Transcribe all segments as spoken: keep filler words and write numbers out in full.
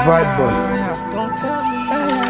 Vibe boy. Don't tell me.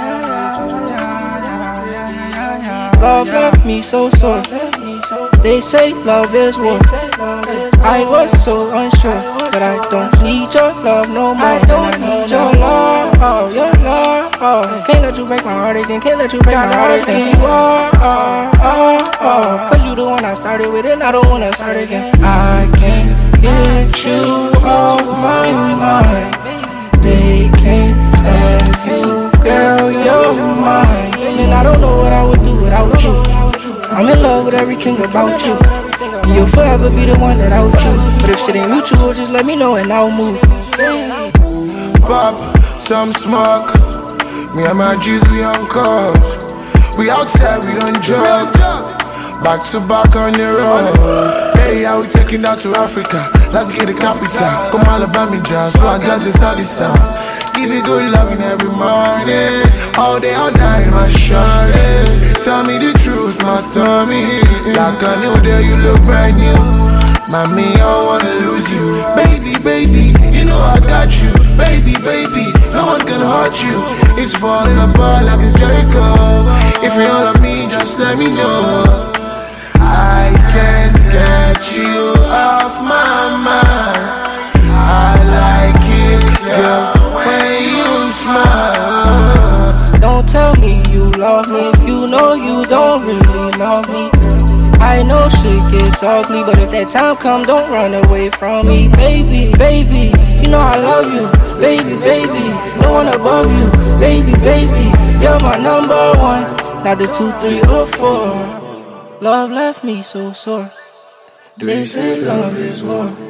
Love left me so sore. They say love is war. I was so unsure, but I don't need your love no more. I don't need your love, oh, your love. Oh. Can't let you break my heart again. Can't let you break my heart again. You are, oh, oh, oh. Cause you the one I started with, and I don't wanna start again. I can't get you off my mind. They can't have you, girl, you're mine. And I don't know what I would do without you. I'm in love with everything about you. And you'll forever be the one that I would choose. But if shit ain't mutual, just let me know and I'll move. Pop some smoke. Me and my G's, we on call. We outside, we don't jog. Back to back on the road. Hey, how we taking out to Africa? Let's get the capital. Come Alabama, jazz. So I got this all this sound. Give you good loving every morning. All day, all night, my shawty. Tell me the truth, my tummy. Like a new day, you look brand new. Mommy, I wanna lose you. Baby, baby, you know I got you. Baby, baby, no one can hurt you. It's falling apart like it's Jericho. If you're all of me, just let me know. I can't get you off my mind. I like it, girl, when you smile. Don't tell me you love me if you know you don't really love me. I know shit gets ugly, but if that time come, don't run away from me. Baby, baby, you know I love you. Baby, baby, no one above you. Baby, baby, you're my number one. Not the two, three, or four. Love left me so sore. They say love is war.